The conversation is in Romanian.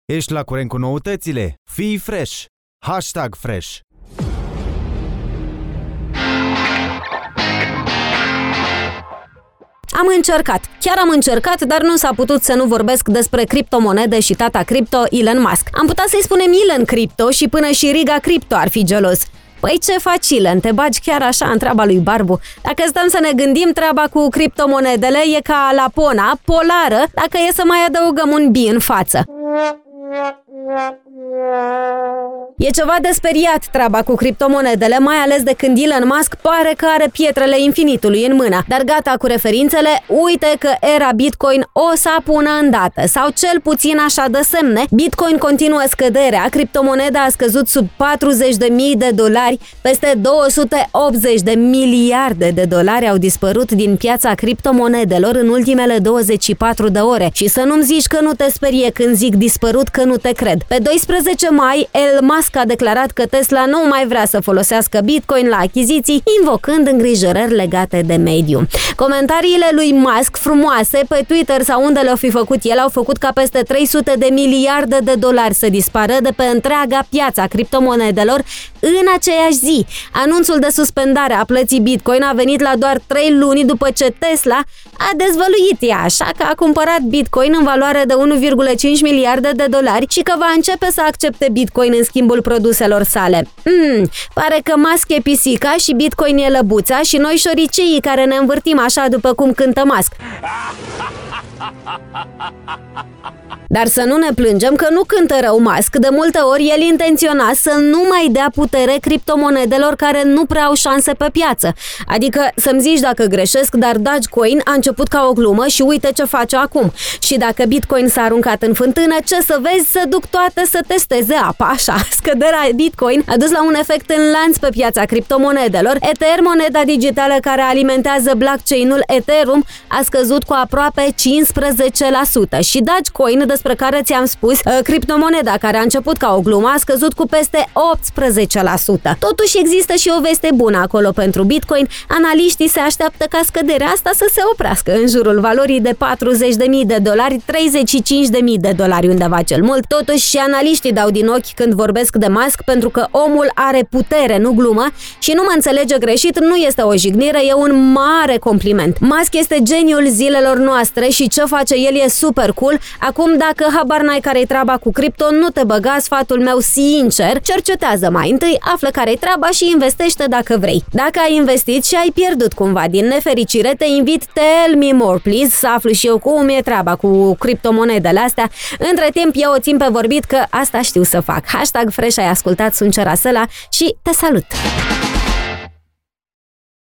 Ești la curent cu noutățile? Fii fresh! #fresh. Chiar am încercat, dar nu s-a putut să nu vorbesc despre criptomonede și tata cripto, Elon Musk. Am putea să-i spunem Elon Crypto și până și Riga Crypto ar fi gelos. Păi ce faci, Elon? Te bagi chiar așa în treaba lui Barbu? Dacă stăm să ne gândim, treaba cu criptomonedele e ca la Pona, polară, dacă e să mai adăugăm un B în față. E ceva de speriat treaba cu criptomonedele, mai ales de când Elon Musk pare că are pietrele infinitului în mână. Dar gata cu referințele, uite că era Bitcoin o să apună îndată, sau cel puțin așa de semne. Bitcoin continuă scăderea, criptomoneda a scăzut sub $40.000, peste 280 de miliarde de dolari au dispărut din piața criptomonedelor în ultimele 24 de ore. Și să nu-mi zici că nu te sperie când zic dispărut, că nu te cred. Pe 12 mai, Elon Musk a declarat că Tesla nu mai vrea să folosească Bitcoin la achiziții, invocând îngrijorări legate de mediu. Comentariile lui Musk frumoase pe Twitter sau unde le-au fi făcut el au făcut ca peste 300 de miliarde de dolari să dispară de pe întreaga piață a criptomonedelor în aceeași zi. Anunțul de suspendare a plății Bitcoin a venit la doar 3 luni după ce Tesla a dezvăluit ea, așa că a cumpărat Bitcoin în valoare de 1,5 miliarde de dolari și că va începe să accepte Bitcoin în schimbul produselor sale. Pare că Musk e pisica și Bitcoin e lăbuța și noi șoriceii care ne învârtim așa după cum cântă Musk. Dar să nu ne plângem că nu cântă rău Musk, de multe ori el intenționa să nu mai dea putere criptomonedelor care nu prea au șanse pe piață. Adică să-mi zici dacă greșesc, dar Dogecoin a început ca o glumă și uite ce face acum. Și dacă Bitcoin s-a aruncat în fântână, ce să vezi, să duc toate să testeze apa, așa. Scăderea Bitcoin a dus la un efect în lanț pe piața criptomonedelor. Ether, moneda digitală care alimentează blockchain-ul Ethereum, a scăzut cu aproape 15% și Dogecoin, despre care ți-am spus, criptomoneda care a început ca o glumă, a scăzut cu peste 18%. Totuși există și o veste bună acolo pentru Bitcoin. Analiștii se așteaptă ca scăderea asta să se oprească în jurul valorii de $40.000, $35.000 undeva cel mult. Totuși și analiștii dau din ochi când vorbesc de Musk, pentru că omul are putere, nu glumă, și nu mă înțelege greșit, nu este o jignire, e un mare compliment. Musk este geniul zilelor noastre și ce face el e super cool. Acum, dacă habar n-ai care-i treaba cu cripto, nu te băga, sfatul meu sincer, cercetează mai întâi, află care-i treaba și investește dacă vrei. Dacă ai investit și ai pierdut cumva din nefericire, te invit, tell me more please, să aflu și eu cum e treaba cu criptomonedele astea. Între timp, eu o țin pe vorbit că asta știu să fac. #fresh, ai ascultat, sunt Cerasela și te salut!